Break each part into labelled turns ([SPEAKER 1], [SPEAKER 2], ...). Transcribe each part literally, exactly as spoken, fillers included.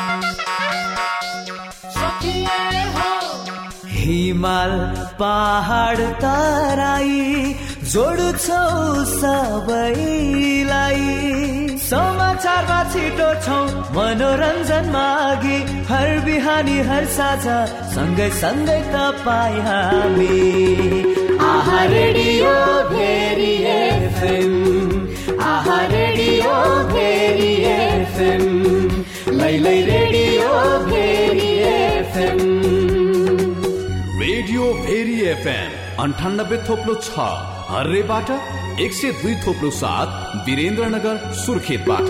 [SPEAKER 1] हिमाल पहाड तराई जोड्छौ सबैलाई समाचारमा छिटो छौ मनोरञ्जनमा अघि हर बिहानी हर साझा सँगै सँगै तपाईँ हामी आहा रेडियो भेरी एफएम आहा रेडियो भेरी एफएम लैलै radio Bheri FM
[SPEAKER 2] radio Bheri FM अन्ठानब्बे थोप्लो छ हर्रेबाट एक सय दुई थोप्लो सात वीरेन्द्रनगर सुर्खेतबाट।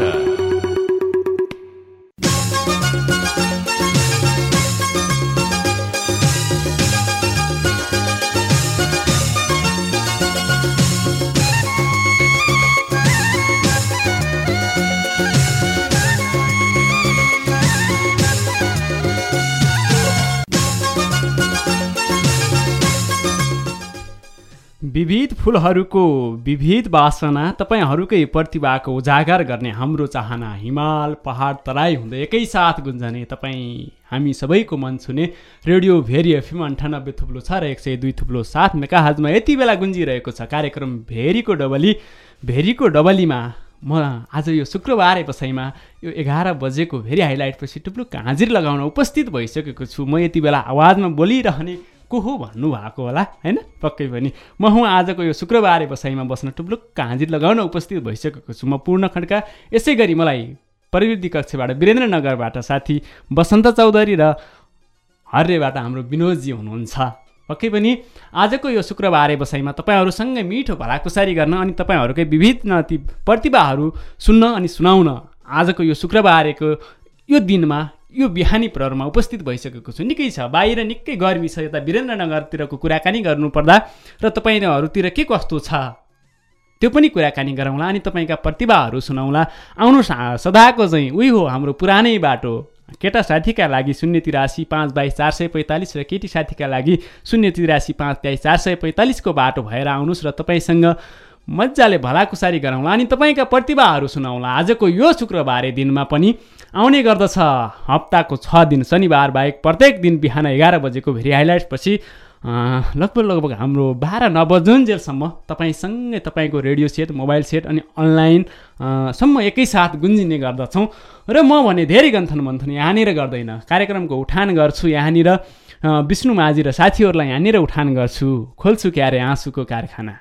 [SPEAKER 3] विविध फुलहरूको विविध वासना तपाईहरूकै प्रतिभाको उजागर गर्ने हाम्रो चाहना हिमाल पहाड तराई हुँदै एकैसाथ गुन्जने तपाईँ हामी सबैको मन छुने रेडियो भेरी एफएम अन्ठानब्बे थुप्लो छ र एक सय दुई थुप्लो सात मेगाहर्जमा यति बेला गुन्जिरहेको छ कार्यक्रम भेरीको डबली। भेरीको डबलीमा म आज यो शुक्रबार बसाइमा यो एघार बजेको भेरी हाइलाइटपछि टुप्लुक हाजिर लगाउन उपस्थित भइसकेको छु। म यति बेला आवाजमा बोलिरहने को हो भन्नुभएको होला हैन, पक्कै पनि म हुँ आजको यो शुक्रबारे बसाइमा बस्न टुप्लुक हाजिर लगाउन उपस्थित भइसकेको छु। म पूर्ण खड्का, यसै गरी मलाई प्रविधि कक्षबाट वीरेन्द्रनगरबाट साथी बसन्त चौधरी र हर्रेबाट हाम्रो विनोदजी हुनुहुन्छ। पक्कै पनि आजको यो शुक्रबारे बसाइमा तपाईँहरूसँगै मिठो भलाकुसारी गर्न अनि तपाईँहरूकै विभिन्न ती प्रतिभाहरू सुन्न अनि सुनाउन आजको यो शुक्रबारेको यो दिनमा यो बिहानी प्रहरमा उपस्थित भइसकेको छु। निकै छ, बाहिर निकै गर्मी छ, यता वीरेन्द्रनगरतिरको कुराकानी गर्नुपर्दा र तपाईँहरूतिर के कस्तो छ त्यो पनि कुराकानी गरौँला अनि तपाईँका प्रतिभाहरू सुनाउला। आउनुहोस्, सदाको चाहिँ उही हो हाम्रो पुरानै बाटो, केटा साथीका लागि शून्य तिरासी पाँच बाइस चार सय पैँतालिस र केटी साथीका लागि शून्य तिरासी पाँच बाइस चार सय पैँतालिसको बाटो भएर आउनुहोस् र तपाईँसँग मजाले भलाकुसारी गरौँला अनि तपाईँका प्रतिभाहरू सुनाउला। आजको यो शुक्रबारे दिनमा पनि आउने गर्दछ। हप्ताको छ दिन शनिबार बाहेक प्रत्येक दिन बिहान एघार बजेको भेरी हाइलाइट्सपछि लगभग लगभग हाम्रो बाह्र नबजुन्जेलसम्म तपाईँसँगै तपाईँको रेडियो सेट, मोबाइल सेट अनि अनलाइन सम्म एकैसाथ गुन्जिने गर्दछौँ। र म भने धेरै गन्थन मन्थन यहाँनिर गर्दैन, कार्यक्रमको उठान गर्छु यहाँनिर, विष्णु माझी र साथीहरूलाई यहाँनिर उठान गर्छु, खोल्छु क्यारे आँसुको कारखाना।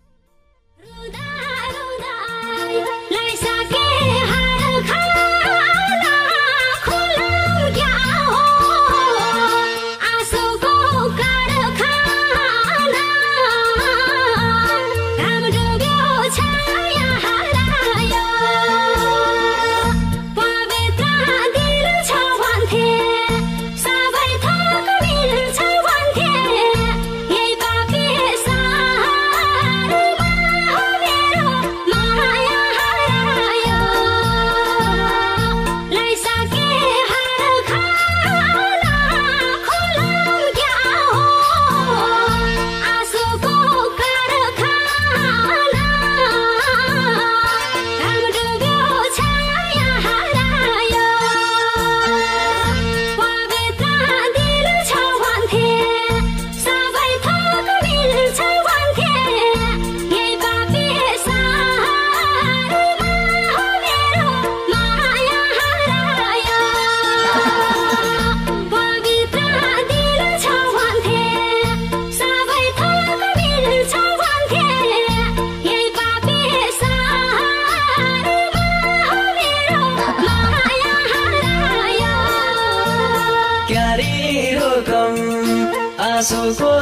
[SPEAKER 1] आँसुको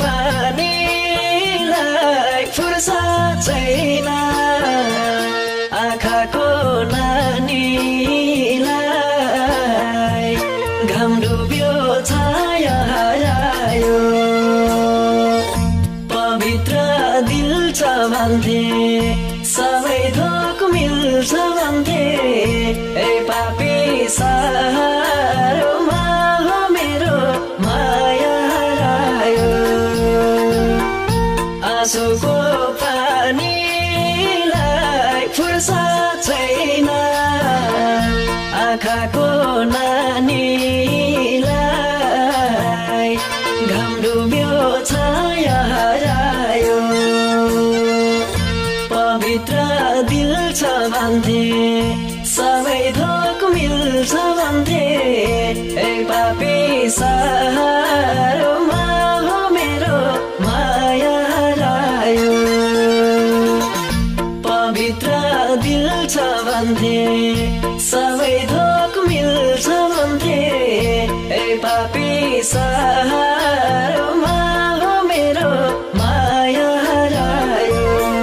[SPEAKER 1] पानीलाई फुर्सद छैन, आँखाको नानीलाई घाम डुब्यो छाया आयो, पवित्र दिल छ भन्थे सबै थोक मिल्छ भन्थे, ए पापी सारोमा हो मेरो माया आँसुको पानीलाई फुर्सद छैन, आँखाको ना सारोमा हो मेरो माया हरायो पवित्र दिल छ भन्थे सबै थोक मिल्छ भन्थे ए पापी सारोमा हो मेरो माया हरायो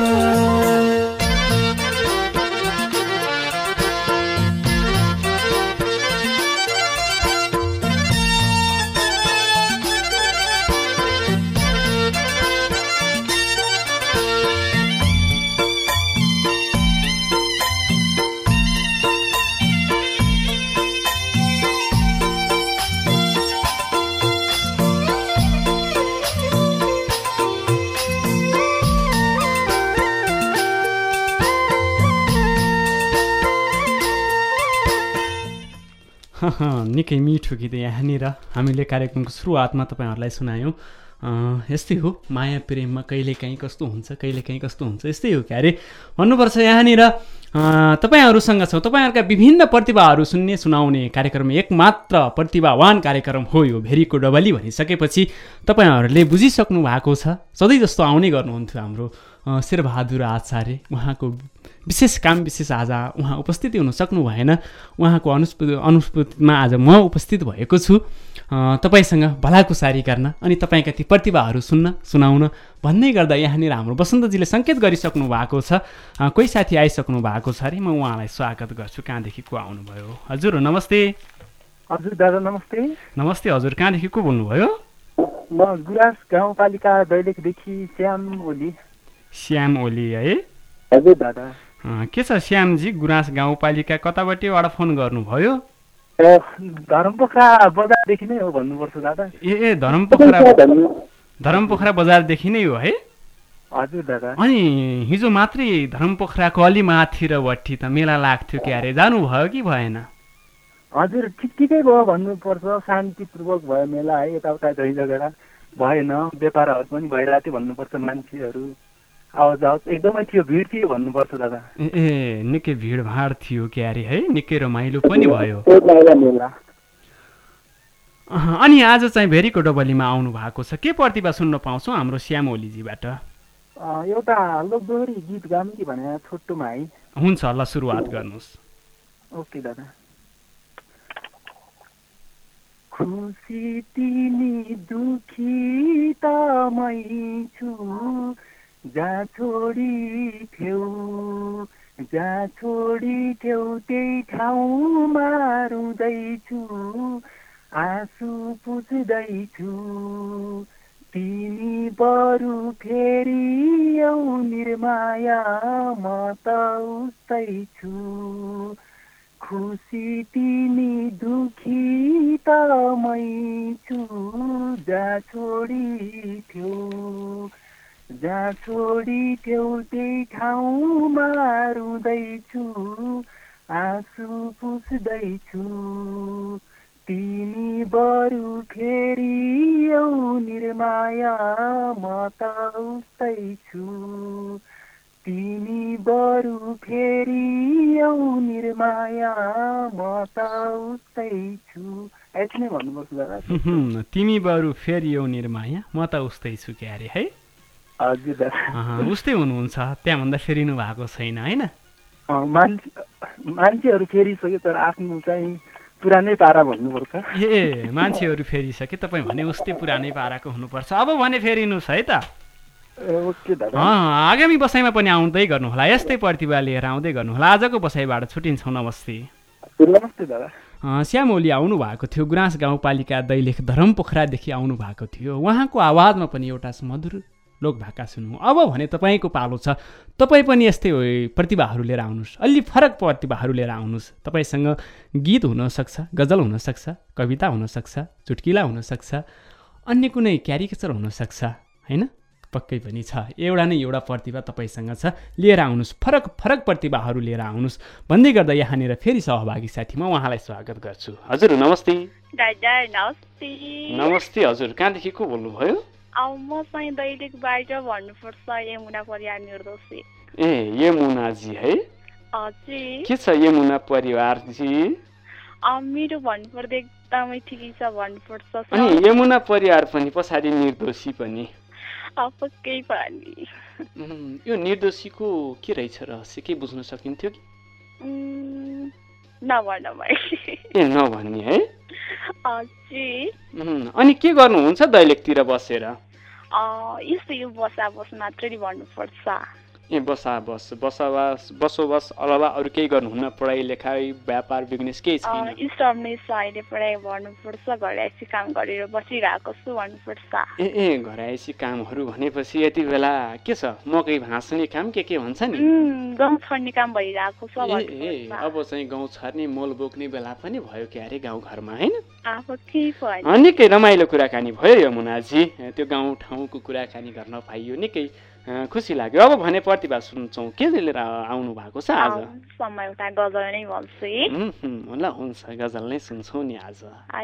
[SPEAKER 3] निकै मिठो गीत यहाँनिर हामीले कार्यक्रमको सुरुवातमा तपाईँहरूलाई सुनायौँ। यस्तै हो माया प्रेममा कहिलेकाहीँ कस्तो हुन्छ कहिलेकाहीँ कस्तो हुन्छ यस्तै हो क्यारे भन्नुपर्छ। यहाँनिर तपाईँहरूसँग छौँ तपाईँहरूका विभिन्न प्रतिभाहरू सुन्ने सुनाउने कार्यक्रम एकमात्र प्रतिभावान कार्यक्रम हो यो भेरीको डबली भनिसकेपछि तपाईँहरूले बुझिसक्नु भएको छ। सधैँ जस्तो आउने गर्नुहुन्थ्यो हाम्रो शेरबहादुर आचार्य, उहाँको विशेष काम विशेष आज उहाँ उपस्थिति हुन सक्नु भएन। उहाँको अनुस्पति अनुस्पतिमा आज म उपस्थित भएको छु तपाईँसँग भलाकुसारी गर्न अनि तपाईँका ती प्रतिभाहरू सुन्न सुनाउन भन्दै गर्दा यहाँनिर हाम्रो वसन्तजीले सङ्केत गरिसक्नु भएको छ। कोही साथी आइसक्नु भएको छ अरे, म उहाँलाई स्वागत गर्छु। कहाँदेखि को आउनुभयो? हजुर नमस्ते।
[SPEAKER 4] हजुर दादा नमस्ते।
[SPEAKER 3] नमस्ते हजुर, कहाँदेखि को बोल्नुभयो?
[SPEAKER 4] म गुराँस गाउँपालिका दैलेखदेखि श्याम ओली।
[SPEAKER 3] श्याम ओली है?
[SPEAKER 4] हजुर दादा।
[SPEAKER 3] के छ श्यामजी, गुराँस गाउँपालिका कताबाटैबाट फोन गर्नुभयो?
[SPEAKER 4] धरमपोखरा बजारदेखि नै हो भन्नुपर्छ दादा। ए
[SPEAKER 3] ए धरमपोखरा धरमपोखरा बजारदेखि नै हो है?
[SPEAKER 4] हजुर दादा।
[SPEAKER 3] अनि हिजो मात्रै धरमपोखराको अलि माथि र वट्टी त मेला लाग्थ्यो क्यारे, जानुभयो कि भएन?
[SPEAKER 4] हजुर ठिक ठिकै भयो भन्नुपर्छ, शान्तिपूर्वक भयो मेला है। यताउता झै झगडा भएन, व्यापारहरू पनि भइरहेको थियो भन्नुपर्छ, मान्छेहरू आवाज आवाज एकदमै थियो, भिड थियो भन्नुपर्छ दादा।
[SPEAKER 3] ए ए निकै भिडभाड थियो क्यारे है, निकै रमाइलो पनि भयो। अनि आज चाहिँ भेरीको डबलीमा आउनु भएको छ, के प्रतिभा सुन्न पाउँछौँ हाम्रो श्याम ओलीजीबाट?
[SPEAKER 4] एउटा लोकदोहोरी गीत गाउँ कि भने छोटोमा है?
[SPEAKER 3] हुन्छ ल, सुरुवात गर्नुहोस्।
[SPEAKER 4] ओके दादा। खुसी तिमी दुखी त मै छु, जा छोडी ठेउ जा छोडी ठेउ त्यही ठाउँमा रुँदैछु, आँसु पुछ्दैछु, तिमी बरु फेरि औ निर्माया म त उस्तै छु। खुसी तिमी दुखी त मै छु, जा छोडी ठेउ जा छोडी ठेउ त्यही ठाउँमा रुँदैछु, आँसु पुछ्दैछु, तिमी बरु फेरि औ निर्माया म त उस्तै छु, तिमी बरु फेरि औ निर्माया म त उस्तै छु। यति नै भन्नुपर्छ दादा।
[SPEAKER 3] तिमी बरु फेरि औ निर्माया म त उस्तै छु क्यारे है?
[SPEAKER 4] हजुर दादा।
[SPEAKER 3] उस्तै हुनुहुन्छ, त्यहाँभन्दा फेरिनु भएको छैन होइन?
[SPEAKER 4] मान्छे मान्छेहरू फेरिसक्यो तर आफ्नो चाहिँ पुरानै पारा भन्नुपर्छ।
[SPEAKER 3] ए मान्छेहरू फेरिसके, तपाईँ भने उस्तै पुरानै पाराको हुनुपर्छ। अब भने फेरिनुहोस् है त।
[SPEAKER 4] ओके दादा।
[SPEAKER 3] आगामी बसाइमा पनि आउँदै गर्नुहोला, यस्तै प्रतिभा लिएर आउँदै गर्नुहोला। आजको बसाइबाट छुट्टिन्छौँ, नमस्ते।
[SPEAKER 4] नमस्ते दादा।
[SPEAKER 3] श्याम ओली आउनु भएको थियो, गुराँस गाउँपालिका दैलेख धरमपोखरादेखि आउनु भएको थियो। उहाँको आवाजमा पनि एउटा मधुर लोकभाका सुनौँ। अब भने तपाईँको पालो छ, तपाईँ पनि यस्तै प्रतिभाहरू लिएर आउनुहोस्, अलि फरक प्रतिभाहरू लिएर आउनुहोस्। तपाईँसँग गीत हुनसक्छ, गजल हुनसक्छ, कविता हुनसक्छ, चुटकिला हुनसक्छ, अन्य कुनै क्यारिकेचर हुनसक्छ होइन? पक्कै पनि छ, एउटा न एउटा प्रतिभा तपाईँसँग छ, लिएर आउनुहोस्, फरक फरक प्रतिभाहरू लिएर आउनुहोस् भन्दै गर्दा यहाँनिर फेरि सहभागी साथी म उहाँलाई स्वागत गर्छु। हजुर नमस्ते।
[SPEAKER 5] दादा नमस्ते।
[SPEAKER 3] नमस्ते हजुर, कहाँदेखि को बोल्नुभयो?
[SPEAKER 5] अब म चाहिँ दैलेखबाट भन्नुपर्छ, यमुना परिवार निर्दोषी।
[SPEAKER 3] ए यमुनाजी है?
[SPEAKER 5] हजुर।
[SPEAKER 3] के छ यमुना परिवारजी?
[SPEAKER 5] मेरो भन्नुपर्दा एकदमै ठिकै छ भन्नुपर्छ सर।
[SPEAKER 3] अनि यमुना परिवार पनि पछाडि निर्दोषी पनि
[SPEAKER 5] अब केही पनि
[SPEAKER 3] यो निर्दोषीको के रहेछ रहस्य के बुझ्न सकिन्थ्यो कि
[SPEAKER 5] नभन भाइ
[SPEAKER 3] ए नभन्ने है
[SPEAKER 5] हजुर।
[SPEAKER 3] अनि के गर्नुहुन्छ दैलेखतिर बसेर?
[SPEAKER 5] यस्तो यो बसा बस मात्रै भन्नुपर्छ।
[SPEAKER 3] ए बसा बस बसोबास बसोबास अलावा अरू केही गर्नुहुन्न? पढाइ लेखाइ व्यापार बिजनेस केही छैन?
[SPEAKER 5] स्टप नै छ अहिले, पढाइ गर्नुपर्छ, घरैसी काम गरेर बसिरहेको छु भन्नुपर्छ।
[SPEAKER 3] ए ए घरैसी कामहरू भनेपछि यति बेला के छ मकै भाँच्ने काम के के भन्छ नि?
[SPEAKER 5] गाउँ छर्ने काम भइरहेको छ।
[SPEAKER 3] ए अब चाहिँ गाउँ छर्ने मोल बोक्ने बेला पनि भयो के अरे गाउँ घरमा हैन?
[SPEAKER 5] अब के भयो
[SPEAKER 3] निकै रमाइलो कुराकानी भयो यमुनाजी, त्यो गाउँ ठाउँको कुराकानी गर्न पाइयो, निकै खुसी लाग्यो। अब भने प्रतिभा सुन्छौँ, के लिएर आउनु भएको छ आज?
[SPEAKER 5] समय एउटा गजल नै भन्छु है।
[SPEAKER 3] ल हुन्छ, गजल नै सुन्छौँ नि आज।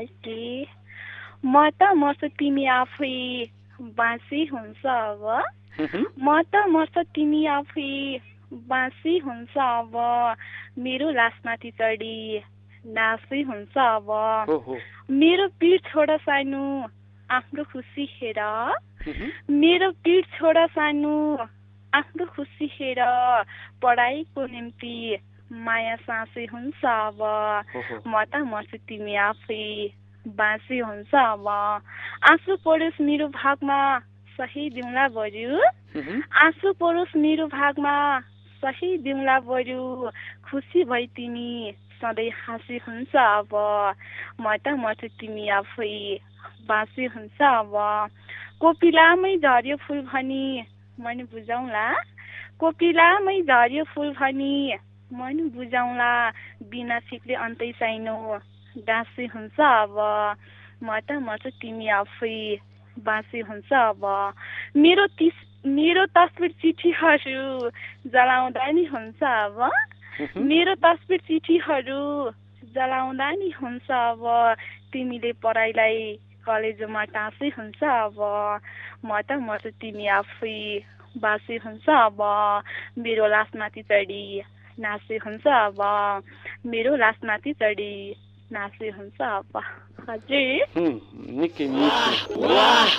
[SPEAKER 5] म त मर्छु तिमी आफै बाँसी हुन्छ अब, म त मर्छु तिमी आफै बाँसी हुन्छ अब, मेरो लासमाथि चढी नासी हुन्छ अब, मेरो पिठ छोड सानो आफ्नो खुसी हेर, मेरो पिठ छोड सानो आफ्नो खुसी हेर, पढाइको निम्ति माया साँसी हुन्छ अब, म त मर्छु तिमी आफै बाँसी हुन्छ अब, आँसु परोस् मेरो भागमा सही दिउँला बरु, आँसु परोस् मेरो भागमा सही दिउँला बरु, खुसी भई तिमी सधैँ हाँसी हुन्छ अब, म त मर्छु तिमी आफै बाँसी हुन्छ अब, कोपिलामै झर्यो फुल भनी मन बुझाउँला, कोपिलामै झर्यो फुल भनी मन बुझाउँला, बिना फिक्रे अन्तै साइनो डाँसी हुन्छ अब, म त मर्छु तिमी आफै बाँसी हुन्छ अब, मेरो तिस मेरो तस्बिर चिठीहरू जलाउँदा नि हुन्छ अब, मेरो तस्बिर चिठीहरू जलाउँदा नि हुन्छ अब, तिमीले पढाइलाई कलेजमा टाँसी हुन्छ अब, म त मर्छु तिमी आफै बाँसी हुन्छ अब, मेरो लासमाथि चढी नासी हुन्छ अब, मेरो लासमाथि चढी नासी हुन्छ अब। हजुर
[SPEAKER 3] निकै मिठो।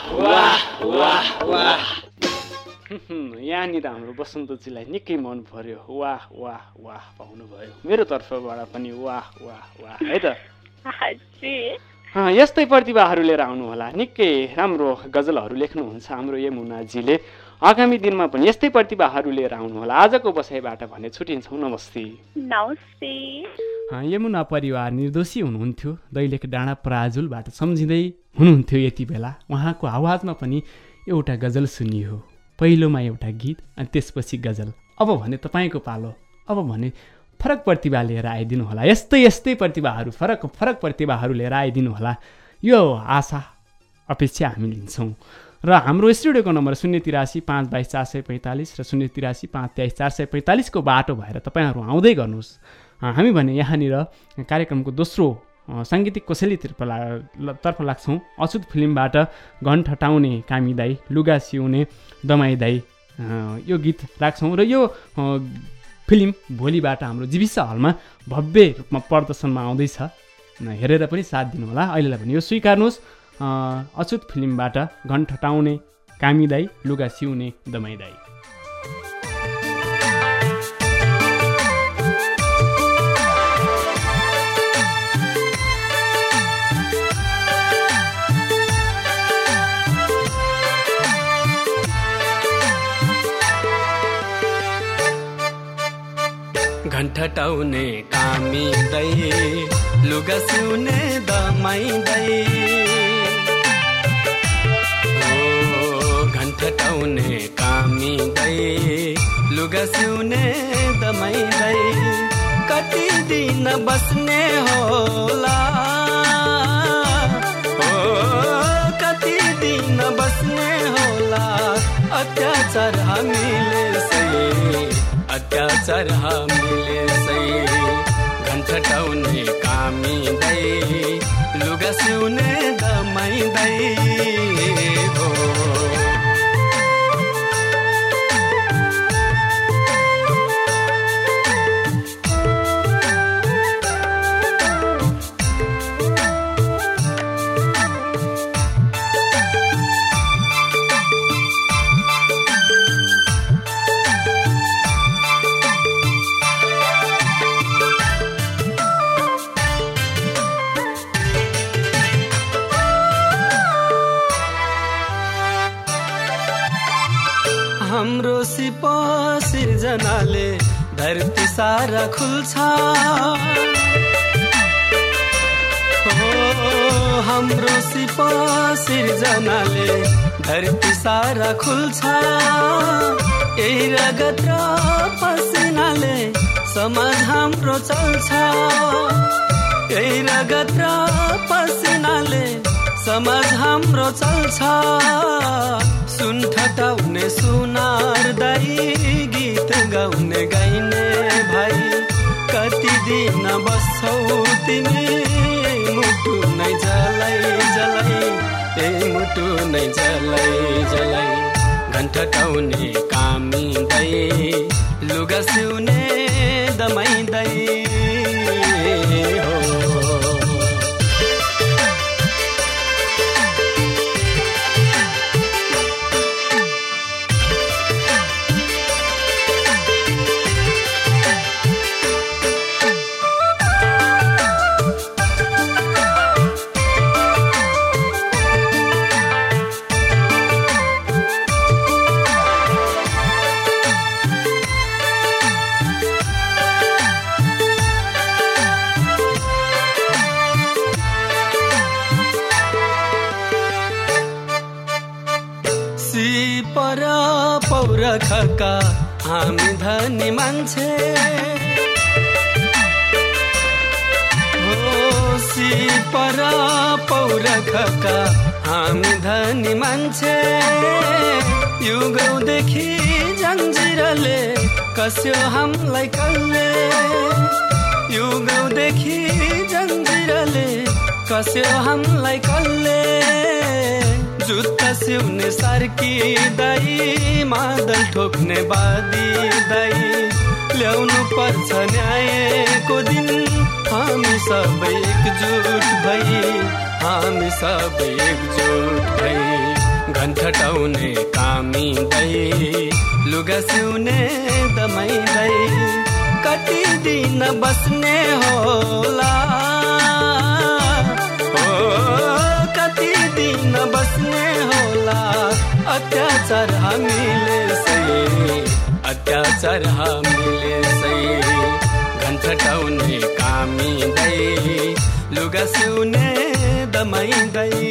[SPEAKER 3] यहाँनिर हाम्रो बसन्तजीलाई निकै मन पर्यो, वाह वाह वाह पाउनुभयो, मेरो तर्फबाट पनि वाह वाह वाह है त। यस्तै प्रतिभाहरू लिएर आउनुहोला, निकै राम्रो गजलहरू लेख्नुहुन्छ हाम्रो यमुनाजीले। आगामी दिनमा पनि यस्तै प्रतिभाहरू लिएर आउनुहोला। आजको बसाइबाट भने छुटिन्छौँ, नमस्ते।
[SPEAKER 5] नमस्ते।
[SPEAKER 3] यमुना परिवार निर्दोषी हुनुहुन्थ्यो, दैलेख डाँडा पराजुलबाट सम्झिँदै हुनुहुन्थ्यो यति बेला। उहाँको आवाजमा पनि एउटा गजल सुनियो, पहिलोमा एउटा गीत अनि त्यसपछि गजल। अब भने तपाईँको पालो, अब भने फरक प्रतिभा लिएर आइदिनु होला, यस्तै यस्तै प्रतिभाहरू फरक फरक प्रतिभाहरू लिएर आइदिनु होला, यो आशा अपेक्षा हामी लिन्छौँ। र हाम्रो स्टुडियोको नम्बर शून्य तिरासी पाँच बाइस चार सय पैँतालिस र शून्य तिरासी पाँच तेइस चार सय पैँतालिसको बाटो भएर तपाईँहरू आउँदै गर्नुहोस्। हामी भने यहाँनिर कार्यक्रमको दोस्रो साङ्गीतिक कोसेलीतर्फ ला तर्फ लाग्छौँ। अछुत फिल्मबाट घन ठटाउने कामी दाई, लुगा सिउने दमाई दाई, यो गीत राख्छौँ। र यो फिल्म भोलिबाट हाम्रो जीविसा हलमा भव्य रूपमा प्रदर्शनमा आउँदैछ, हेरेर पनि साथ दिनुहोला। अहिलेलाई पनि यो स्वीकार्नुहोस्, अछुत फिल्मबाट घन ठटाउने कामी दाई, लुगा सिउने दमाई दाई।
[SPEAKER 6] घन ठटाउने कामी दाई, लुगा सिउने दमाई दाई, घन ठटाउने कामी दाई, लुगा सिउने दमाई दाई, कति दिन बस्ने होला, हो कति दिन बस्ने होला, अत्याचार हामीले सही, अत्याचार हामीले सही, घन ठटाउने कामी दाई, लुगा सिउने दमाई दाई हो। सिप सिर्जनाले धरती सारा खुल्छ हो हाम्रो सिप सिर्जनाले धरती सारा खुल्छ यही रगत र पसिनाले समाज हाम्रो चल्छ यही रगत र पसिनाले समाज हाम्रो चल्छ सुन ठटाउने सुनार दाई गीत गाउने गाइने भाइ कति दिन बस्छौ तिमी मुटु नै जलाई जलाई ए मुटु नै जलाई जलाई घण्टा टाउने कामी दाई लुगा सिउने दमाई दाई हो पौरखका हामी धनी मान्छे हो सिपर पौरखका हामी धनी मान्छे युगौँदेखि जन्जिरले कस्यो हामीलाई कल्ले युगौँदेखि जन्जिरले कस्यो हामीलाई कल्ले जुत्ता सिउने सार्की दाई मादल ठोक्ने बादी दाई ल्याउनु पर्छ न्यायको दिन हामी सबै एकजुट भई हामी सबै एकजुट भई घण्टा टाउने कामी दाई लुगा सिउने दमाई दाई कति दिन बस्ने होला कति दिन बस्ने होला अत्याचार हामीले सही अत्याचार हामीले सही घण्टा टाउने कामी दाई लुगा सिउने दमाई दाई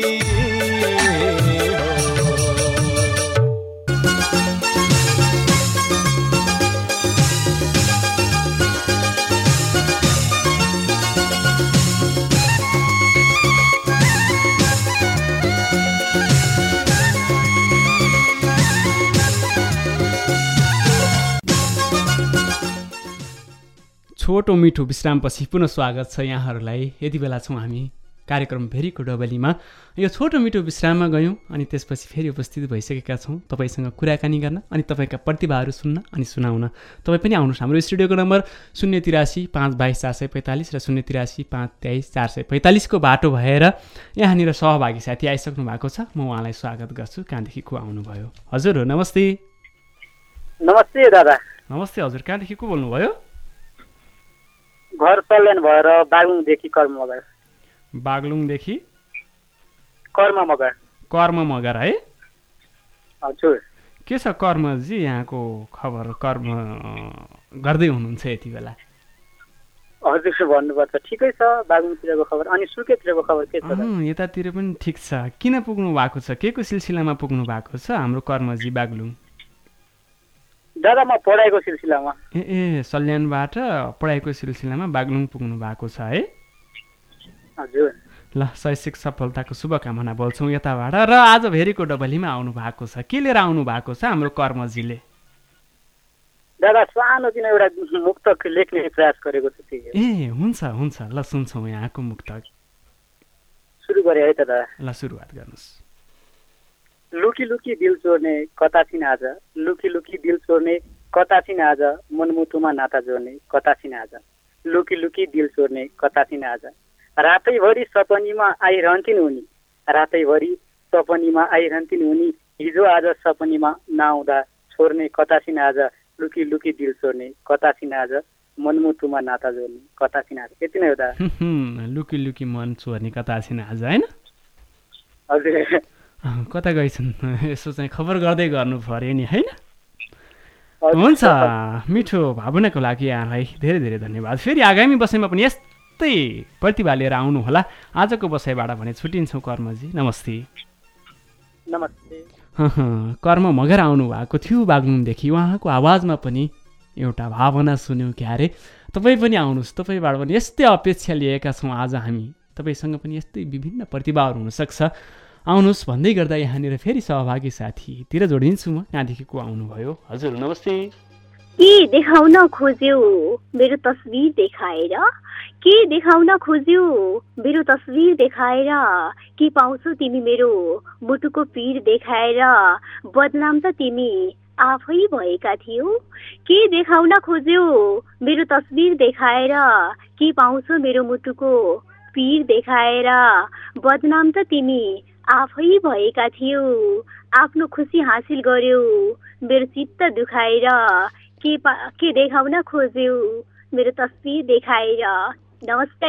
[SPEAKER 3] छोटो मिठो विश्रामपछि पुनः स्वागत छ यहाँहरूलाई। यति बेला छौँ हामी कार्यक्रम भेरीको डबलीमा। यो छोटो मिठो विश्राममा गयौँ अनि त्यसपछि फेरि उपस्थित भइसकेका छौँ तपाईँसँग कुराकानी गर्न अनि तपाईँका प्रतिभाहरू सुन्न अनि सुनाउन। तपाईँ पनि आउनुहोस्। हाम्रो स्टुडियोको नम्बर शून्य तिरासी पाँच बाइस चार सय पैँतालिस र शून्य तिरासी पाँच तेइस चार सय पैँतालिसको बाटो भएर यहाँनिर सहभागी साथी आइसक्नु भएको छ। म उहाँलाई स्वागत गर्छु। कहाँदेखि को आउनुभयो? हजुर नमस्ते।
[SPEAKER 7] नमस्ते दादा।
[SPEAKER 3] नमस्ते हजुर, कहाँदेखि को बोल्नुभयो?
[SPEAKER 7] घर सल्यान भएर बागलुङदेखि कर्म मगर।
[SPEAKER 3] बागलुङदेखि
[SPEAKER 7] कर्म मगर।
[SPEAKER 3] कर्म मगर है?
[SPEAKER 7] हजुर।
[SPEAKER 3] के छ कर्मजी यहाँको खबर? कर्म गर्दै हुनुहुन्छ यति बेला?
[SPEAKER 7] हजुर भन्नुपर्छ ठिकै छ बागलुङतिरको खबर। अनि सुर्खेततिरको खबर के छ?
[SPEAKER 3] यतातिर पनि ठिक छ। किन पुग्नु भएको छ? के को सिलसिलामा पुग्नु भएको छ हाम्रो कर्मजी बागलुङ?
[SPEAKER 7] दादा म पढाइको सिलसिलामा।
[SPEAKER 3] ए ए सल्यानबाट पढाइको सिलसिलामा बागलुङ पुग्नु भएको छ है?
[SPEAKER 7] हजुर।
[SPEAKER 3] ल शैक्षिक सफलताको शुभकामना बोल्छौँ यताबाट। र आज भेरीको डबलीमा आउनु भएको छ, के लिएर आउनु भएको छ हाम्रो कर्मजीले?
[SPEAKER 7] दादा सानो किन एउटा मुक्तक लेख्ने प्रयास गरेको छु।
[SPEAKER 3] ए हुन्छ हुन्छ, ल सुन्छौँ यहाँको मुक्तक।
[SPEAKER 7] सुरु गरे है त दादा?
[SPEAKER 3] ल सुरुवात गर्नुहोस्।
[SPEAKER 7] लुकी लुकी दिल चोर्ने कता छिन् आज, लुकी लुकी दिल चोर्ने कता छिन् आज, मनमुटुमा नाता जोड्ने कता छिन् आज, लुकी लुकी दिल चोर्ने कता छिन् आज। रातैभरि सपनीमा आइरहन्थिन् उनी, रातैभरि सपनीमा आइरहन्थिन् उनी, हिजो आज सपनीमा नआउँदा छोड्ने कता छिन् आज, लुकी लुकी दिल चोर्ने कता छिन् आज, मनमुटुमा नाता जोड्ने कता छिन् आज। यति नै हो दा।
[SPEAKER 3] लुकी लुकी मन चोर्ने कता छिन् आज हैन?
[SPEAKER 7] हजुर।
[SPEAKER 3] कता गइछन् यसो चाहिँ खबर गर्दै गर्नु पर्यो नि हैन? हुन्छ मिठो भावनाको लागि यहाँलाई धेरै धेरै धन्यवाद। फेरि आगामी बसाइमा पनि यस्तै प्रतिभा लिएर आउनुहोला। आजको बसाइबाट भने छुट्टिन्छौँ कर्मजी, नमस्ते।
[SPEAKER 7] नमस्ते।
[SPEAKER 3] कर्म मगर आउनु भएको थियो बागलुङदेखि, उहाँको आवाजमा पनि एउटा भावना सुन्यौँ क्यारे। तपाईँ पनि आउनुहोस्, तपाईँबाट पनि यस्तै अपेक्षा लिएका छौँ आज हामी। तपाईँसँग पनि यस्तै विभिन्न प्रतिभाहरू हुनसक्छ, आउनुहोस् भन्दै गर्दा यहाँनिर फेरि सहभागी साथीतिर जोडिन्छु म। कहाँदेखि को आउनुभयो? हजुर नमस्ते।
[SPEAKER 8] के देखाउन खोज्यौ मेरो तस्बिर देखाएर, के देखाउन खोज्यौ मेरो तस्बिर देखाएर, के पाउँछौ तिमी मेरो मुटुको पीर देखाएर, बदनाम त तिमी आफै भएका थियौ। के देखाउन खोज्यौ मेरो तस्बिर देखाएर, के पाउँछौ मेरो मुटुको पीर देखाएर, बदनाम त तिमी आफै भएका थियौ। आफ्नो खुसी हासिल गर्यौ मेरो चित्त दुखाएर, के पा के देखाउन खोज्यौ मेरो तस्बिर देखाएर। नमस्ते।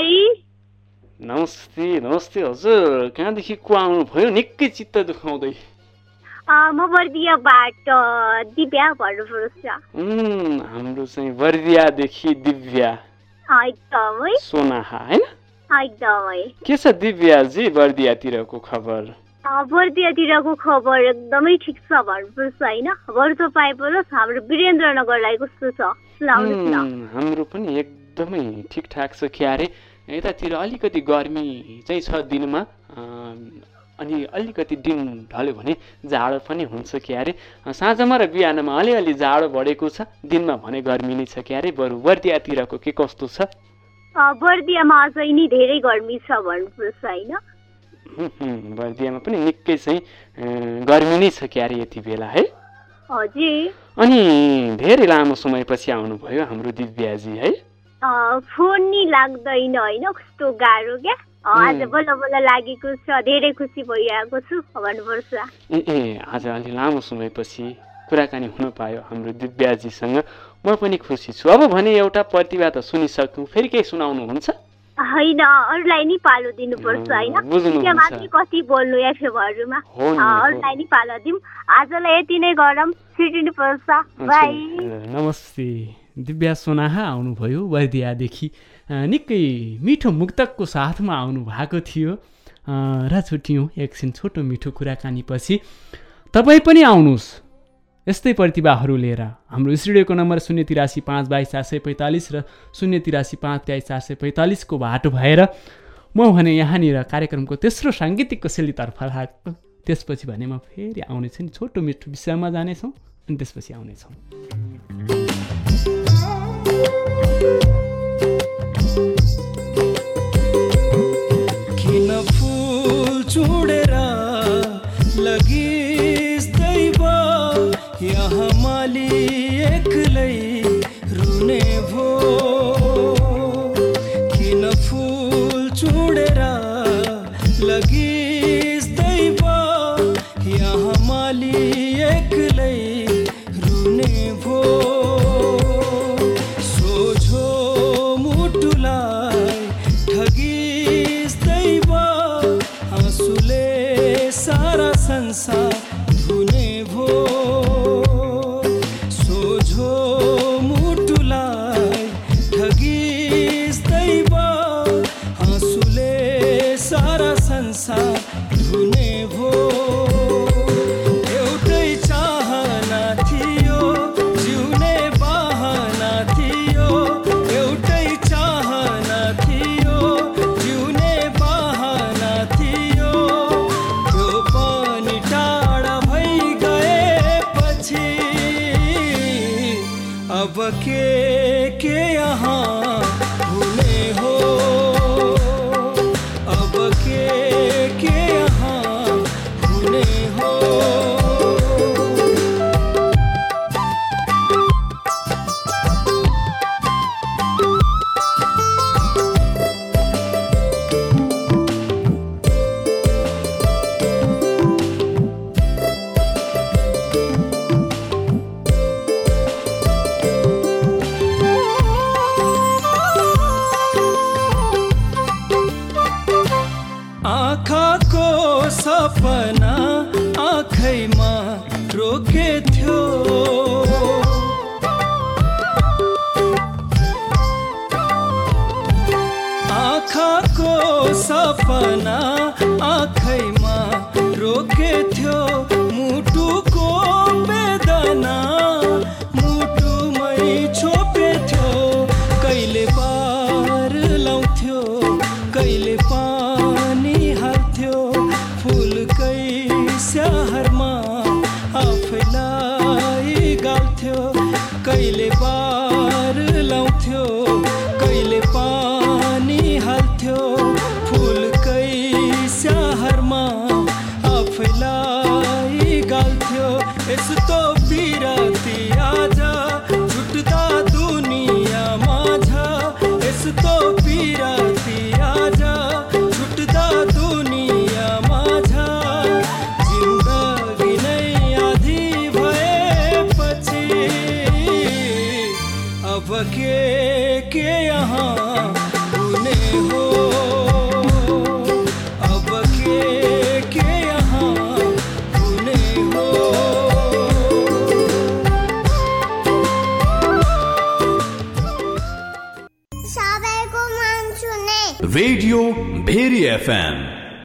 [SPEAKER 3] नमस्ते नमस्ते हजुर, कहाँदेखि को आउनुभयो? निकै चित्त दुखाउँदै।
[SPEAKER 8] म बर्दियाबाट दिव्या भन्नुपर्छ।
[SPEAKER 3] हाम्रो चाहिँ बर्दियादेखि दिव्या।
[SPEAKER 8] एकदमै।
[SPEAKER 3] सोनाहा होइन?
[SPEAKER 8] एकदमै।
[SPEAKER 3] के छ दिव्याजी बर्दियातिरको खबर?
[SPEAKER 8] बर्दियातिरको खबर एकदमै ठिक छ भन्नुपर्छ होइन। वर्ष पाएपछि हाम्रो वीरेन्द्रनगरलाई कस्तो छ सुनाउनुहोस् न।
[SPEAKER 3] हाम्रो पनि एकदमै ठिकठाक छ क्यारे। यतातिर अलिकति गर्मी चाहिँ छ दिनमा, अनि अलिकति दिन ढल्यो भने जाडो पनि हुन्छ क्यारे। साँझमा र बिहानमा अलिअलि जाडो बढेको छ, दिनमा भने गर्मी नै छ क्यारे। बरु बर्दियातिरको के कस्तो छ?
[SPEAKER 8] बर्दियामा अझै नि धेरै गर्मी छ भन्नुपर्छ होइन।
[SPEAKER 3] बर्दियामा पनि निकै चाहिँ गर्मी नै छ क्यारे यति बेला है।
[SPEAKER 8] हजुर।
[SPEAKER 3] अनि धेरै लामो समयपछि आउनुभयो हाम्रो दिव्याजी है।
[SPEAKER 8] फोन नि लाग्दैन होइन, कस्तो गाह्रो क्या। आज बल्ल बल्ल लागेको छ, धेरै खुसी भइरहेको छु भन्नुपर्छ।
[SPEAKER 3] ए ए आज अलि लामो समयपछि कुराकानी हुन पायो हाम्रो दिव्याजीसँग, म पनि खुसी छु। अब भने एउटा प्रतिभा त सुनिसक्यौँ, फेरि केही सुनाउनुहुन्छ?
[SPEAKER 8] होइन, अरूलाई नि पालो दिनुपर्छ होइन। त्यहाँ माथि कति बोल्नु एफएमहरूमा, अरूलाई नि पालो दिउँ। आजलाई यति नै गरौँ, छुट्टिनुपर्छ। बाई।
[SPEAKER 3] नमस्ते। दिव्या सोनाहा आउनुभयो बर्दियादेखि, निकै मिठो मुक्तकको साथमा आउनु भएको थियो र छुट्यौँ एकछिन छोटो मिठो कुराकानीपछि। तपाईँ पनि आउनुहोस् यस्तै प्रतिभाहरू लिएर। हाम्रो स्टुडियोको नम्बर शून्य तिरासी पाँच बाइस चार सय पैँतालिस र शून्य तिरासी पाँच तेइस चार सय पैँतालिसको बाटो भएर म भने यहाँनिर कार्यक्रमको तेस्रो साङ्गीतिक कोसेलीतर्फ लाग्छु। त्यसपछि भने म फेरि आउनेछु नि, छोटो मिठो विषयमा जानेछौँ अनि त्यसपछि आउनेछौँ।
[SPEAKER 6] किन फूल चुडेर लगिस्दै भयो यहाँ माली एक्लै रुने भो। किन फूल चुडेर लगिस्दै भयो यहाँ माली एक्लै रुने भो। सोझो मुटुलाई ठगिस्दै भयो आँसुले सारा संसार धुने भो। सोझो मुटुलाई ठगिस्दै भयो आँसुले सारा संसार धुने भो। एउटै चाहना थियो जिउने बहाना थियो, एउटै चाहना थियो जिउने बहाना थियो। त्यो पनि टाढा भइ गएपछि अब के के यहाँ हुने हो, अब के के यहाँ हुने हो। आँखाको सपना आँखैमा रोके थियो, को सपना आँखैमा रोके थियो मुटुको वेदना मुटुमै छोपे थियो कहिले पार लाउँथ्यो कहिले पानी हाल्थ्यो फुलकै स्याहारमा आफैलाई गाल्थ्यो कहिले बार लाउँथ्यो कहिले पानी हाल्थ्यो फुलकै स्याहारमा आफैलाई गाल्थ्यो यस्तो बिराती आज छुट्दा दुनिया माझ यस्तो बिराती आज छुट्दा दुनिया माझ जिन्दगी नै आधी भएपछि अब के के यहाँ हुने हो अब के के यहाँ हुने हो
[SPEAKER 9] सबैको मन छुने
[SPEAKER 2] रेडियो भेरी एफएम।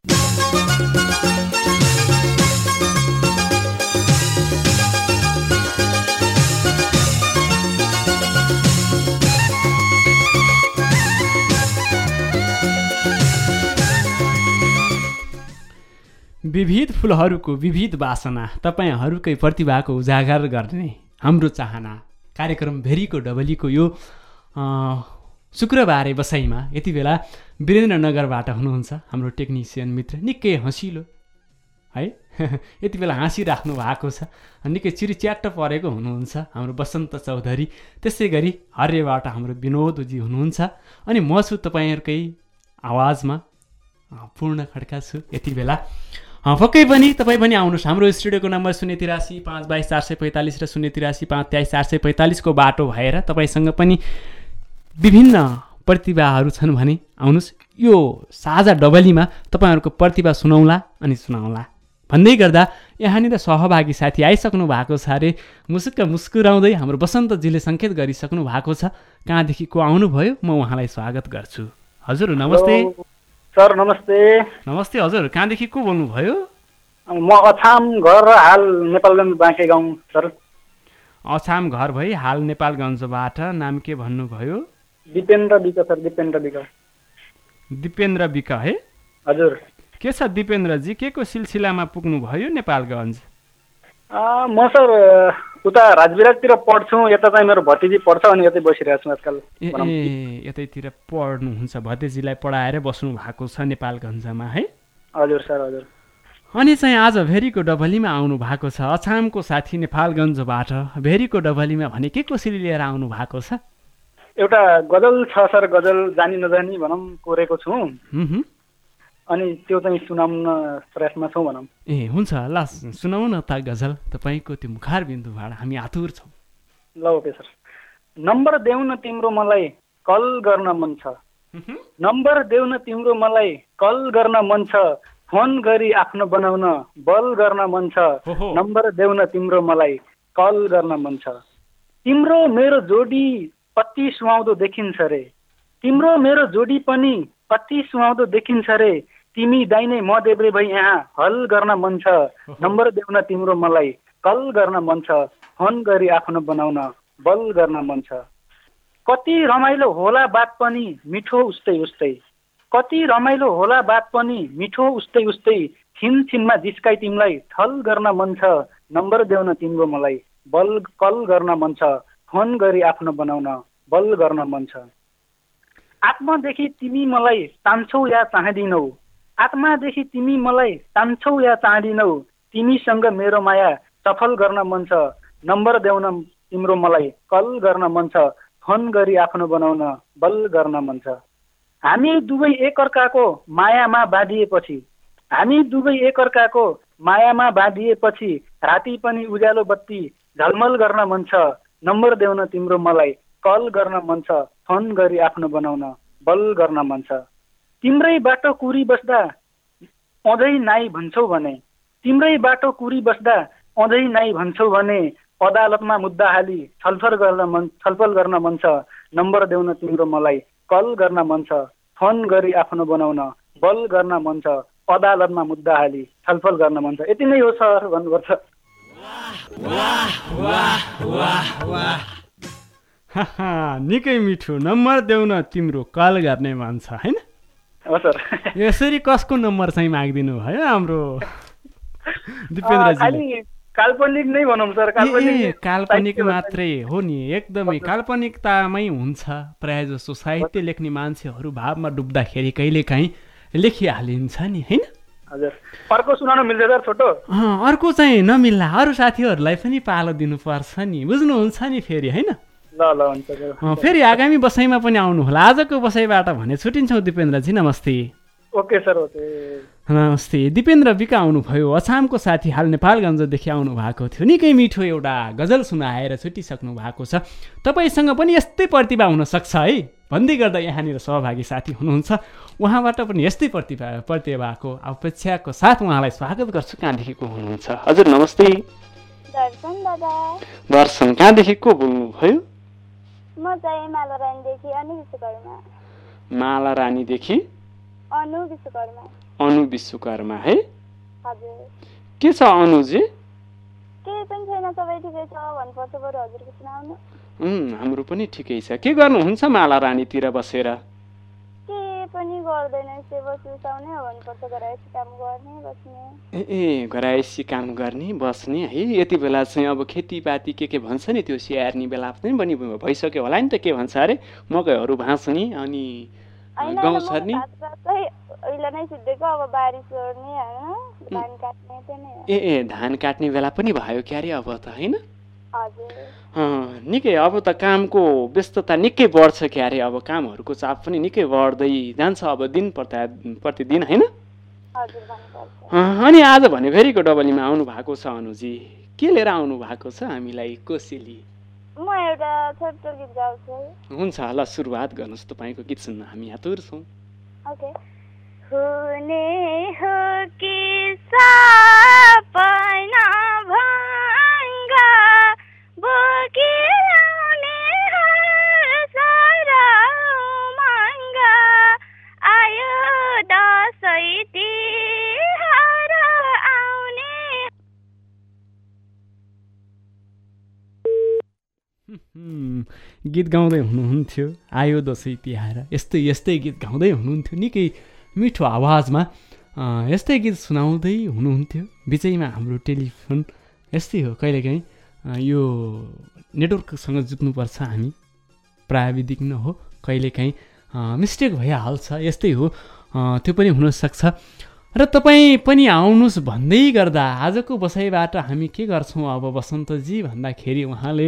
[SPEAKER 3] विविध फुलहरूको विविध वासना तपाईँहरूकै प्रतिभाको उजागर गर्ने हाम्रो चाहना कार्यक्रम भेरीको डबलीको यो शुक्रबारे बसाइमा यति बेला वीरेन्द्रनगरबाट हुनुहुन्छ हाम्रो टेक्निसियन मित्र निकै हँसिलो है यति बेला हाँसिराख्नु भएको छ निकै चिरिच्याट्ट परेको हुनुहुन्छ हाम्रो बसन्त चौधरी त्यसै गरी हर्रेबाट हाम्रो विनोदजी हुनुहुन्छ अनि म छु तपाईँहरूकै आवाजमा पूर्ण खड्का छु यति बेला पक्कै पनि तपाईँ पनि आउनुहोस् हाम्रो स्टुडियोको नम्बर शून्य तिरासी पाँच बाइस चार सय पैँतालिस र शून्य तिरासी पाँच तेइस चार सय पैँतालिसको बाटो भएर तपाईँसँग पनि विभिन्न प्रतिभाहरू छन् भने आउनुहोस् यो साझा डबलीमा तपाईँहरूको प्रतिभा सुनाउला अनि सुनाउला भन्दै गर्दा यहाँनिर सहभागी साथी आइसक्नु भएको छ अरे मुसुक्क मुस्कुराउँदै हाम्रो बसन्तजीले सङ्केत गरिसक्नु भएको छ कहाँदेखि को आउनुभयो म उहाँलाई स्वागत गर्छु। हजुर नमस्ते
[SPEAKER 7] सर नमस्ते।
[SPEAKER 3] नमस्ते हजुर कहाँदेखि को बोल्नुभयो?
[SPEAKER 7] म अछाम घर हाल नेपालगञ्ज बाँके गाउँ सर।
[SPEAKER 3] अछाम घर भई हाल नेपालगञ्जबाट नाम के भन्नुभयो?
[SPEAKER 7] दिपेन्द्र विक सर। दिपेन्द्र विक।
[SPEAKER 3] दिपेन्द्र विक है
[SPEAKER 7] हजुर।
[SPEAKER 3] के छ दिपेन्द्रजी के को सिलसिलामा पुग्नु भयो नेपालगञ्ज?
[SPEAKER 7] म सर उता राजविराजतिर पढ्छु यता चाहिँ मेरो भतिजी पढ्छ अनि यतै बसिरहेको छु आजकल।
[SPEAKER 3] ए यतैतिर पढ्नुहुन्छ भतिजीलाई पढाएर बस्नु भएको छ नेपालगञ्जमा है?
[SPEAKER 7] हजुर सर हजुर।
[SPEAKER 3] अनि चाहिँ आज भेरीको डबलीमा आउनु भएको छ अछामको साथी नेपालगञ्जबाट भेरीको डबलीमा भने के कसरी लिएर आउनु भएको छ?
[SPEAKER 7] एउटा गजल छ सर गजल जानी नजानी भनौँ कोरेको छु अनि त्यो चाहिँ सुनाउन प्रयासमा छौँ भनौँ।
[SPEAKER 3] ए हुन्छ ल सुनाउ न त गजल तपाईँको त्यो मुखार बिन्दुबाट हामी आतुर छौँ।
[SPEAKER 7] ल ओके सर। नम्बर देऊ न तिम्रो मलाई कल गर्न मन छ नम्बर देऊ न तिम्रो मलाई कल गर्न मन छ फोन गरी आफ्नो बनाउन बल गर्न मन छ नम्बर देऊ न तिम्रो मलाई कल गर्न मन छ तिम्रो मेरो जोडी कति सुहाउँदो देखिन्छ रे तिम्रो मेरो जोडी पनि कति सुहाउँदो देखिन्छ रे तिमी दाहिने म देब्रे भई यहाँ हल गर्न मन छ नम्बर देऊ न तिम्रो मलाई कल गर्न मन छ फोन गरी आफ्नो बनाउन बल गर्न मन छ कति रमाइलो होला बात पनि मिठो उस्तै उस्तै कति रमाइलो होला बात पनि मिठो उस्तै उस्तै छिन छिनमा जिस्काई तिमीलाई थल गर्न मन छ नम्बर देऊ न तिम्रो मलाई बल कल गर्न मन छ फोन गरी आफ्नो बनाउन बल गर्न मन छ आत्मादेखि तिमी मलाई तान्छौ या चाहदिनौ आत्मादेखि तिमी मलाई तान्छौ या चाहदिनौ तिमीसँग मेरो माया सफल गर्न मन छ नम्बर देऊ न तिम्रो मलाई कल गर्न मन छ फोन गरी आफ्नो बनाउन बल गर्न मन छ हामी दुवै एकअर्काको मायामा बाँधिएपछि हामी दुवै एकअर्काको मायामा बाँधिएपछि राति पनि उज्यालो बत्ती झलमल गर्न मन छ नम्बर देऊ न तिम्रो मलाई कल गर्न मन छ फोन गरी आफ्नो बनाउन बल गर्न मन छ तिम्रै बाटो कुरी बस्दा अझै नाइ भन्छौ भने तिम्रै बाटो कुरी बस्दा अझै नाइ भन्छौ भने अदालतमा मुद्दा हाली छलफल गर्न मन छलफल गर्न मन छ नम्बर देऊ न तिम्रो मलाई कल गर्न मन छ
[SPEAKER 4] फोन गरी आफ्नो बनाउन बल गर्न मन छ अदालतमा मुद्दा हाली छलफल गर्न मन छ। यति नै हो सर भन्नुपर्छ।
[SPEAKER 3] निकै मिठो। नम्बर देऊ न तिम्रो कल गर्ने मन छ होइन?
[SPEAKER 4] हो सर।
[SPEAKER 3] यसरी कसको नम्बर चाहिँ मागिदिनु भयो हाम्रो दिपेन्द्रजी?
[SPEAKER 4] काल्पनिक नै भनौँ सर।
[SPEAKER 3] काल्पनिक काल्पनिक मात्रै हो नि, एकदमै काल्पनिकतामै हुन्छ। प्रायः जसो साहित्य लेख्ने मान्छेहरू भावमा डुब्दाखेरि कहिलेकाहीँ लेखिहालिन्छ नि होइन?
[SPEAKER 4] हजुर। अर्को सुनाउन मिल्छ सर छोटो?
[SPEAKER 3] अर्को चाहिँ नमिल्ला, अरू साथीहरूलाई पनि पालो दिनुपर्छ नि, बुझ्नुहुन्छ नि फेरि होइन?
[SPEAKER 4] ल ल हुन्छ।
[SPEAKER 3] फेरि आगामी बसाइमा पनि आउनु होला। आजको बसाइबाट भने छुट्टिन्छौँ दिपेन्द्रजी, नमस्ते।
[SPEAKER 4] ओके सर ओके
[SPEAKER 3] नमस्ते। दिपेन्द्र विका आउनुभयो, अछामको साथी, हाल नेपालगञ्जदेखि आउनु भएको थियो। निकै मिठो एउटा गजल सुनाएर छुट्टिसक्नु भएको छ। तपाईँसँग पनि यस्तै प्रतिभा हुनसक्छ है भन्दै गर्दा यहाँनिर सहभागी साथी हुनुहुन्छ, उहाँबाट पनि यस्तै प्रतिभा प्रतिभाको अपेक्षाको साथ उहाँलाई स्वागत गर्छु। कहाँदेखि को हुनुहुन्छ? हजुर नमस्ते।
[SPEAKER 5] दर्शन दादा।
[SPEAKER 3] दर्शन कहाँदेखि को बोल्नुभयो?
[SPEAKER 5] म चाहिँ माला रानीदेखि अनु विश्वकर्मा।
[SPEAKER 3] माला रानीदेखि
[SPEAKER 5] अनु विश्वकर्मा।
[SPEAKER 3] अनु विश्वकर्मा है?
[SPEAKER 5] हजुर।
[SPEAKER 3] के छ अनुजी?
[SPEAKER 5] केही पनि छैन, सबै ठिकै छ भन्नुपर्छ। बरु हजुरको सुनाउनु।
[SPEAKER 3] उम् हाम्रो पनि ठिकै छ। के गर्नुहुन्छ माला रानीतिर बसेर?
[SPEAKER 5] के पनि गर्दैन, यस्तै बसिउसाउने हो भन्नुपर्छ। घरायसी काम गर्ने बस्ने।
[SPEAKER 3] ए ए घरायसी काम गर्ने बस्ने है? यति बेला चाहिँ अब खेतीपाती के के भन्छ नि त्यो स्याहार्ने बेला पनि बनि भइसक्यो होला नि त? के भन्छ अरे मकैहरू भाँच्ने अनि गहुँ छर्ने?
[SPEAKER 5] अहिले नै सिद्धेको, अब बारिस गर्ने हैन, धान काट्ने पनि।
[SPEAKER 3] ए ए धान काट्ने बेला पनि भयो क्यारे अब त हैन?
[SPEAKER 5] हजुर।
[SPEAKER 3] निकै अब त कामको व्यस्तता निकै बढ्छ क्यारे। अब कामहरूको चाप पनि निकै बढ्दै जान्छ अब दिन प्रति प्रतिदिन हैन?
[SPEAKER 5] हजुर भन्नुपर्छ।
[SPEAKER 3] अनि आज भने फेरिको डबलीमा आउनु भएको छ अनुजी, के लिएर आउनु भएको छ हामीलाई कोसेली?
[SPEAKER 5] म एउटा छोटो गीत गाउँछु।
[SPEAKER 3] हुन्छ ल सुरुवात गर्नुहोस्, तपाईँको गीत सुन्न हामी आतुर छौँ।
[SPEAKER 5] ओके। हुने हो कि सपना भङ्गा बोकिआउने सारा मङ्गा आयो दसैँ तिहार आउने।
[SPEAKER 3] गीत गाउँदै हुनुहुन्थ्यो, आयो दसैँ तिहार, यस्तै यस्तै गीत गाउँदै हुनुहुन्थ्यो। निकै मिठो आवाजमा यस्तै गीत सुनाउँदै हुनुहुन्थ्यो। बिचैमा हाम्रो टेलिफोन यस्तै हो, कहिलेकाहीँ यो नेटवर्कसँग जुत्नुपर्छ हामी, प्राविधिक न हो, कहिलेकाहीँ मिस्टेक भइहाल्छ। यस्तै हो, त्यो पनि हुनसक्छ। र तपाईँ पनि आउनुहोस् भन्दै गर्दा आजको बसाइबाट हामी के गर्छौँ अब बसन्तजी भन्दाखेरि उहाँले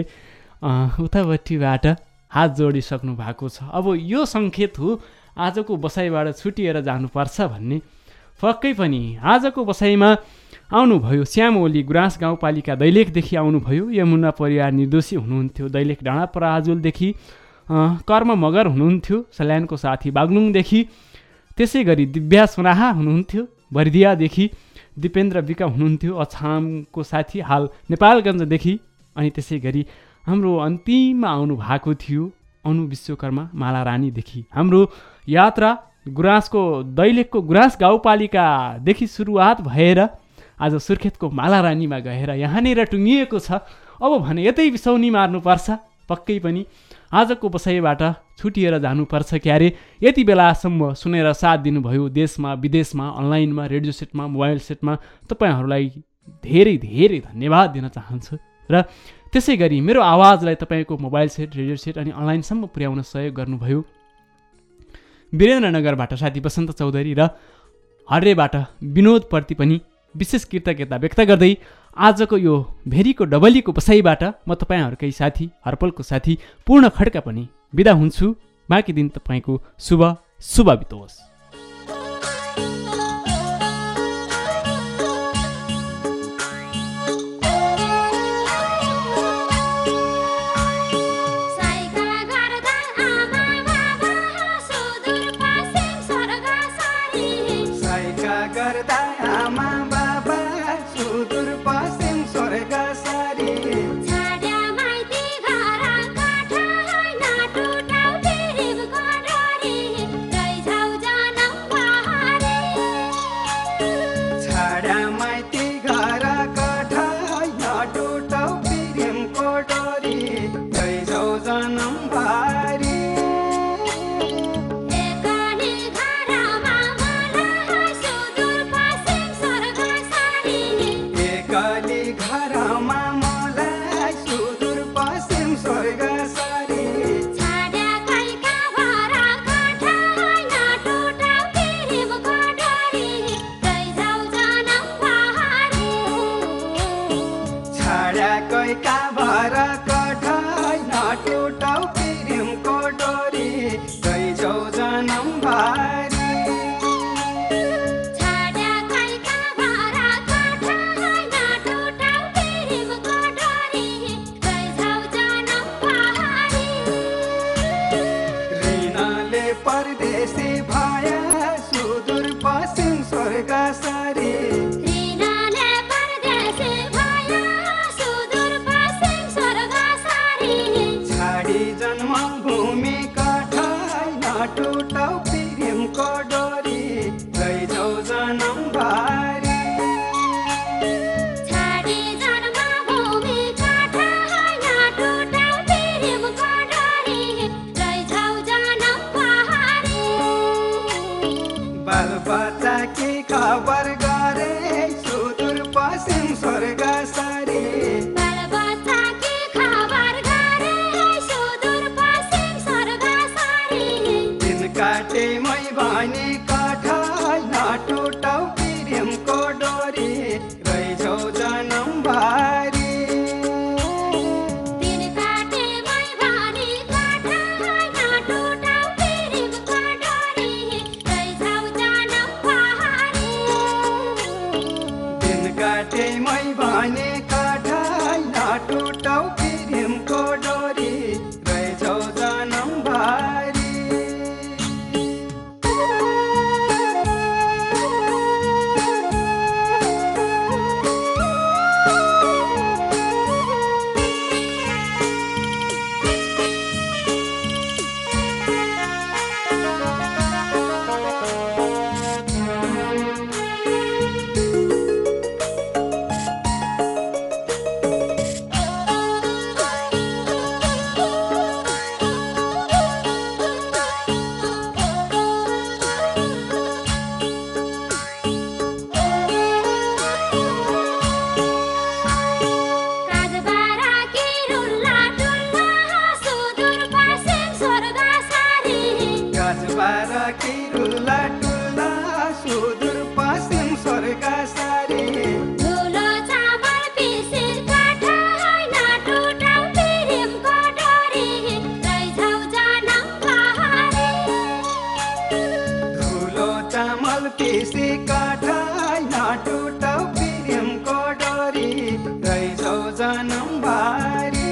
[SPEAKER 3] उतापट्टिबाट हात जोडिसक्नु भएको छ। अब यो सङ्केत हो आजको बसाइबाट छुटिएर जानुपर्छ भन्ने। पक्कै पनि आजको बसाइमा आउनुभयो श्याम ओली, गुराँस गाउँपालिका दैलेखदेखि आउनुभयो। यमुना परिवार निर्दोषी हुनुहुन्थ्यो दैलेख डाँडा पराजुलदेखि। कर्म मगर हुनुहुन्थ्यो सल्यानको साथी बागलुङदेखि। त्यसै गरी दिव्या सुनाहा हुनुहुन्थ्यो बर्दियादेखि। दिपेन्द्र विका हुनुहुन्थ्यो अछामको साथी, हाल नेपालगञ्जदेखि। अनि त्यसै गरी हाम्रो अन्तिममा आउनु भएको थियो अनु विश्वकर्मा माला रानीदेखि। हाम्रो यात्रा गुराँसको दैलेखको गुराँस गाउँपालिकादेखि सुरुवात भएर आज सुर्खेतको माला रानीमा गएर यहाँनिर टुङ्गिएको छ। अब भने यतै बिसौनी मार्नुपर्छ। पक्कै पनि आजको बसाइबाट छुटिएर जानुपर्छ क्यारे। यति बेलासम्म सुनेर साथ दिनुभयो देशमा विदेशमा, अनलाइनमा, रेडियो सेटमा, मोबाइल सेटमा, तपाईँहरूलाई धेरै धेरै धन्यवाद दिन चाहन्छु। र त्यसै गरी मेरो आवाजलाई तपाईँको मोबाइल सेट, रेडियो सेट अनि अनलाइनसम्म पुर्याउन सहयोग गर्नुभयो वीरेन्द्रनगरबाट साथी बसन्त चौधरी र हर्रेबाट विनोदप्रति पनि विशेष कृतज्ञता व्यक्त गर्दै आजको यो भेरीको डबलीको बसाइबाट म तपाईँहरूकै साथी हर्पलको साथी पूर्ण खड्का पनि बिदा हुन्छु। बाँकी दिन तपाईँको शुभ शुभ बितोस्।
[SPEAKER 9] छाड्या माइती घर काठा नाटु टाउ फेरि घर
[SPEAKER 10] स्वर्ग सारी
[SPEAKER 11] रिनाले परदेशी भयो सुदूर पश्चिम स्वर्ग सारी
[SPEAKER 10] छाडी जन्मभूमि कठाई नटुटाउ प्रेमको डोरी लैजाऊ जनम भारी
[SPEAKER 11] छाडी जन्मभूमि कठाई नटुटाउ प्रेमको डोरी लैजाऊ जनम भारी
[SPEAKER 10] बालबच्चा के खबर गरे सुदूर पश्चिम स्वर्ग सारी
[SPEAKER 11] बालबच्चा के खबर गरे सुदूर पश्चिम स्वर्ग सारी
[SPEAKER 10] दिन काटे मै भने कठाई नटुटाउ प्रेमको डोरी लैजाऊ जनम भारी
[SPEAKER 11] दिन काटे मै भने कठाई नटुटाउ प्रेमको डोरी लैजाऊ जनम भारी
[SPEAKER 10] दिन काटे मै भने कठाई नटुटाउ प्रेमको डोरी लैजाऊ जनम भारी
[SPEAKER 11] काजबारा की रुल्ला डुल्ला सुदूर पश्चिम स्वर्ग सारी
[SPEAKER 10] गाजबारा की रुल्ला टुल्ला सुदूर पश्चिम स्वर्ग सारी
[SPEAKER 11] धुलो चामल पिसिर कठाई नटुटाउ प्रेमको डोरी लैजाऊ जनम भारी
[SPEAKER 10] धुलो चामल पिसी कठाई नटुटाउ प्रेमको डोरी लैजाऊ जनम भारी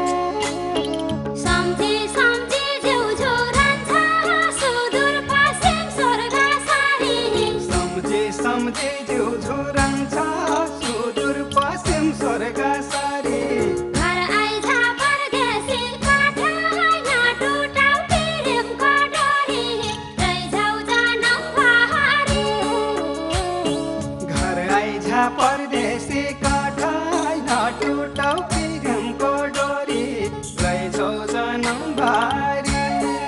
[SPEAKER 11] सम्झी सम्झी जिउ झुरन्छ सुदूर पश्चिम स्वर्ग सारी
[SPEAKER 10] सम्झे सम्झे जिउ झुरन्छ सुदूर पश्चिम स्वर्ग सारी
[SPEAKER 11] घर आइज परदेशी कठाई नटुटाउ प्रेमको डोरी लैजाऊ जनम भारी
[SPEAKER 10] घर आइज परदेशी कठाई नटुटाउ प्रेमको डोरी लैजाऊ जनम भारी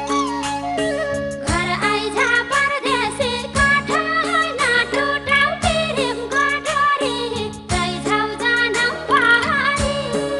[SPEAKER 11] घर आइज परदेशी कठाई नटुटाउ प्रेमको डोरी लैजाऊ जनम भारी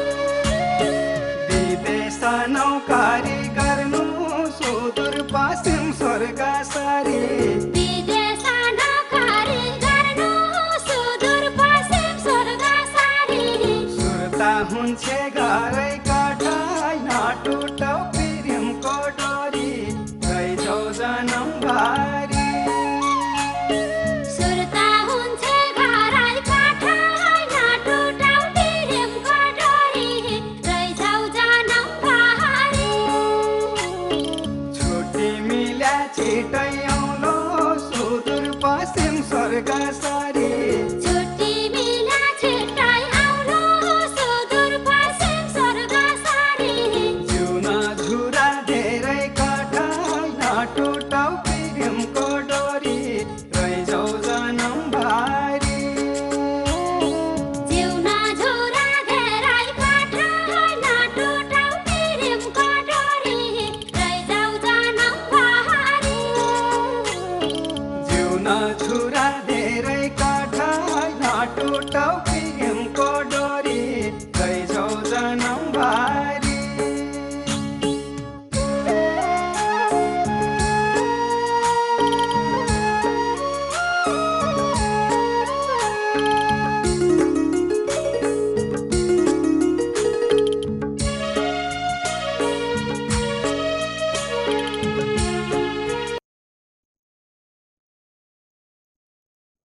[SPEAKER 10] विदेश नौकरी गर्नु सुदूर पश्चिम स्वर्ग सारी
[SPEAKER 11] विदेश नोकरी गर्नु सुदूर पश्चिम स्वर्ग सारी
[SPEAKER 10] सुर्ता हुन्छ घरै कठाई नटुटाउ प्रेमको डोरी लैजाऊ जनम भारी
[SPEAKER 11] सुर्ता हुन्छ घरै कठाई नटुटाउ प्रेमको डोरी लैजाऊ जनम भारी
[SPEAKER 10] छुट्टी मिल्या छिटै आउलो सुदूर पश्चिम स्वर्ग सारी
[SPEAKER 11] छुट्टी मिला छिट्टै आउलो सुदूर पश्चिम स्वर्ग सारी
[SPEAKER 10] जिउन झुरा धेरै कठाई नटुटाउ प्रेमको डोरी लैजाऊ जनम भारी
[SPEAKER 11] जिउन झुरा धेरै कठाई नटुटाउ प्रेमको डोरी लैजाऊ जनम भारी
[SPEAKER 10] जिउन झुरा धेरै कठाई नटुटाउ प्रेमको डोरी लैजाऊ जनम भारी